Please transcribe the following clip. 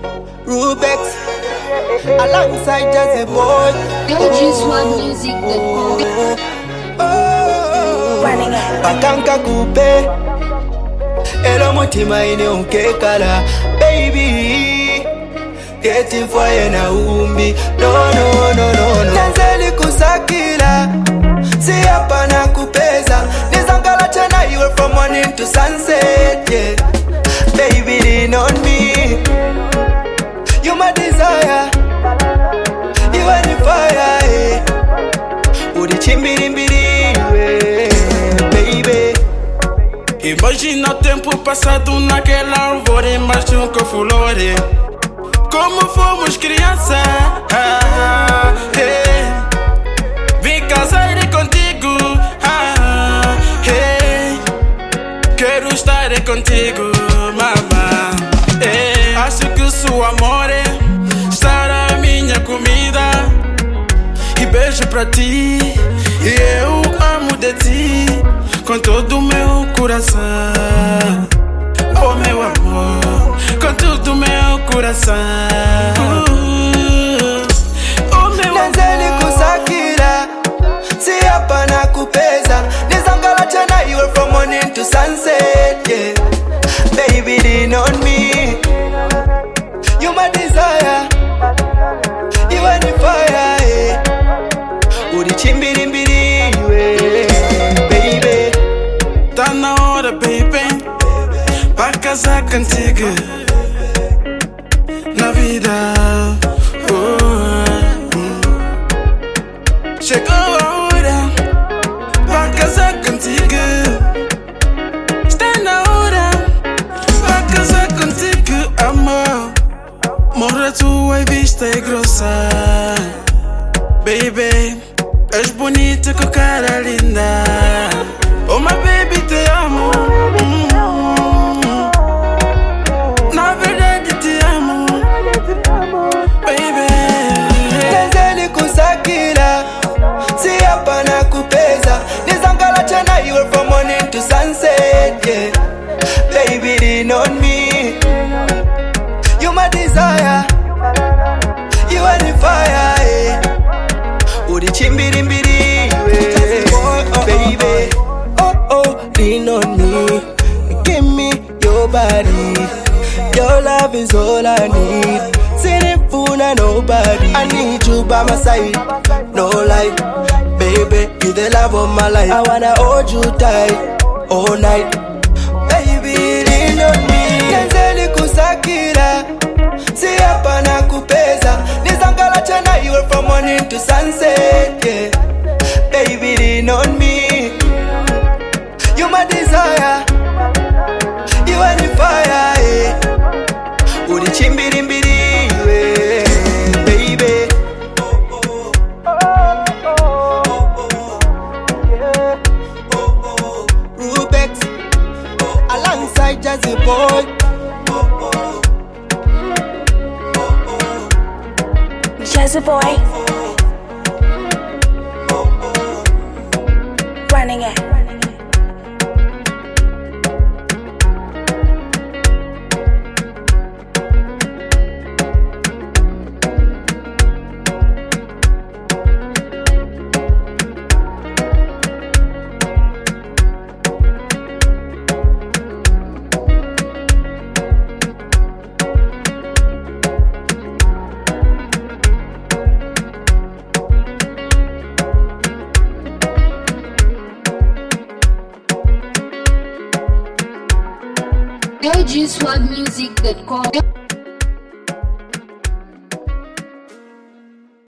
Rubex alongside Jazzy Boy. Bakanka coupe elo mutima ine unkekala baby getting fire na umbi no Tanzeli kusakila si hapa na kupeza nizangala tena you from morning to sunset yeah baby lean on me you my desire you are the fire yeah udi chimbiri baby. Imagina o tempo passado naquela árvore, mas nunca flore. Como fomos criança, vim casar contigo, quero estar contigo, mamá. Acho que o seu amor estará a minha comida. E beijo pra ti, e eu amo de ti com todo o meu coração. Oh meu amor, com todo o meu coração. Oh meu amor. Tanzeli kusakila si hapa na kupeza nizangala tena you from morning to sunset yeah baby lean on me you my desire you are the fire yeah udi chimbiri baby tá na hora baby pra casar contigo na vida. Chegou a hora pra casar contigo. Está na hora pra casar contigo, amor. Morra tua vista é grossa, baby. És bonita com cara linda. Oh my baby, te amo. Na verdade te amo, baby. Tanzeli kusakila si hapa na kupeza nizangala tena you from morning to sunset yeah baby lean on me you my desire you are the fire yeah udi chimbiri baby oh lean on me give me your body your love is all I need Sinifuna nobody I need you by my side no lie baby you the love of my life I wanna hold you tight all night baby lean on me Tanzeli kusakila si hapa na kupeza nizangala tena you from morning to sunset yeah baby lean on me you my desire you are the fire yeah udi chimbiri baby Rubex alongside Jazzy Boy Jazzy Boy running it. LGSwagmusic.com